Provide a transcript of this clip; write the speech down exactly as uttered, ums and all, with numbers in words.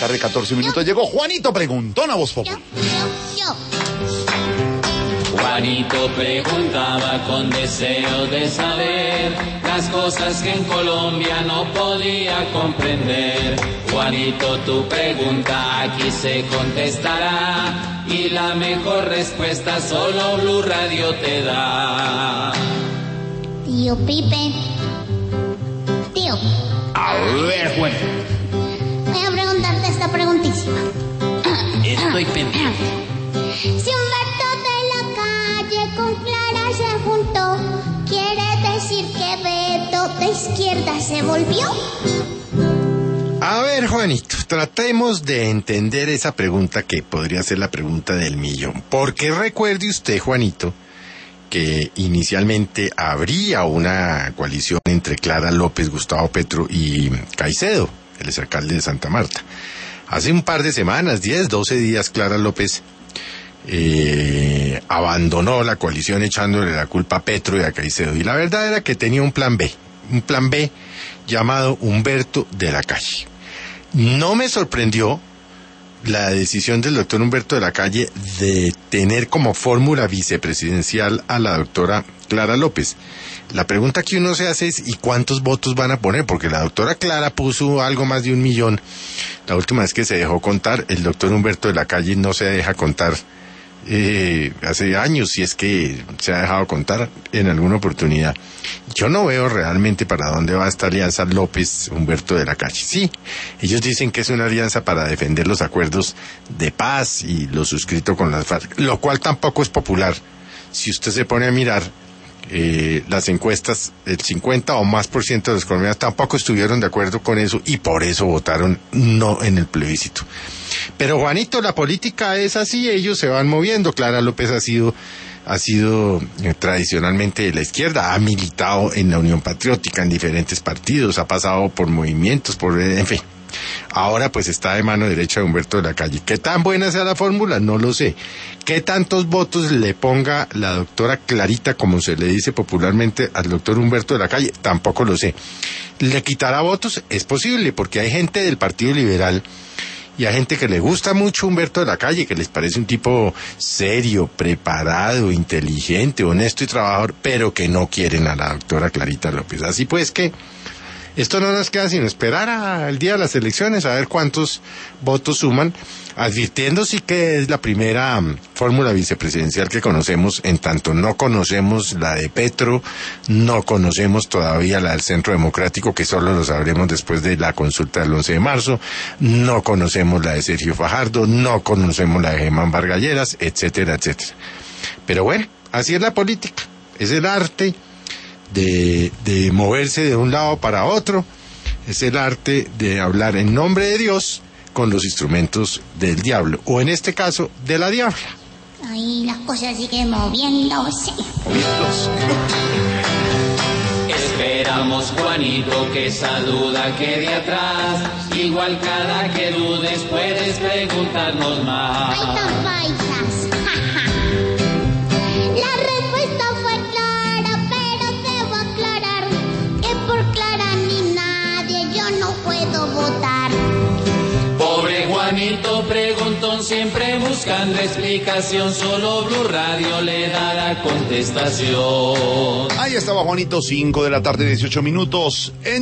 tarde, catorce minutos. Llegó Juanito Preguntón a Voz Populi. Yo, yo. Juanito preguntaba con deseo de saber las cosas que en Colombia no podía comprender. Juanito, tu pregunta aquí se contestará y la mejor respuesta solo Blue Radio te da. Tío Pipe. Tío. A ver, Juan. Voy a preguntarte esta preguntísima. Estoy pendiente. Si Humberto de la Calle con Clara se juntó, ¿quiere decir que Beto de izquierda se volvió? A ver, Juanito, tratemos de entender esa pregunta que podría ser la pregunta del millón. Porque recuerde usted, Juanito, que inicialmente habría una coalición entre Clara López, Gustavo Petro y Caicedo, el exalcalde de Santa Marta. Hace un par de semanas, diez, doce días, Clara López eh, abandonó la coalición echándole la culpa a Petro y a Caicedo. Y la verdad era que tenía un plan B, un plan B llamado Humberto de la Calle. No me sorprendió la decisión del doctor Humberto de la Calle de tener como fórmula vicepresidencial a la doctora Clara López. La pregunta que uno se hace es ¿y cuántos votos van a poner? Porque la doctora Clara puso algo más de un millón. La última vez que se dejó contar, el doctor Humberto de la Calle no se deja contar eh, hace años, si es que se ha dejado contar en alguna oportunidad. Yo no veo realmente para dónde va esta alianza López-Humberto de la Calle. Sí, ellos dicen que es una alianza para defender los acuerdos de paz y lo suscrito con las FARC, lo cual tampoco es popular. Si usted se pone a mirar eh, las encuestas, el cincuenta o más por ciento de los colombianos tampoco estuvieron de acuerdo con eso y por eso votaron no en el plebiscito. Pero Juanito, la política es así, ellos se van moviendo. Clara López ha sido ha sido eh, tradicionalmente de la izquierda, ha militado en la Unión Patriótica en diferentes partidos, ha pasado por movimientos, por eh, en fin. Ahora pues está de mano derecha de Humberto de la Calle. ¿Qué tan buena sea la fórmula? No lo sé. ¿Qué tantos votos le ponga la doctora Clarita, como se le dice popularmente, al doctor Humberto de la Calle? Tampoco lo sé. ¿Le quitará votos? Es posible, porque hay gente del Partido Liberal y hay gente que le gusta mucho Humberto de la Calle, que les parece un tipo serio, preparado, inteligente, honesto y trabajador, pero que no quieren a la doctora Clarita López. Así pues que esto no nos queda sino esperar al día de las elecciones, a ver cuántos votos suman, advirtiendo sí que es la primera um, fórmula vicepresidencial que conocemos, en tanto no conocemos la de Petro, no conocemos todavía la del Centro Democrático, que solo lo sabremos después de la consulta del once de marzo, no conocemos la de Sergio Fajardo, no conocemos la de Germán Vargas Lleras, etcétera, etcétera. Pero bueno, así es la política, es el arte De, de moverse de un lado para otro, es el arte de hablar en nombre de Dios con los instrumentos del diablo, o en este caso, de la diabla. Ahí las cosas siguen moviéndose. Esperamos, Juanito, que esa duda quede atrás. Igual cada que dudes puedes preguntarnos más. Ay, tan paisas. La respuesta fue clara, pero debo aclarar que por Clara ni nadie yo no puedo votar. Pobre Juanito preguntón, siempre buscando explicación, solo Blue Radio le da la contestación. Ahí estaba Juanito, cinco de la tarde, dieciocho minutos. En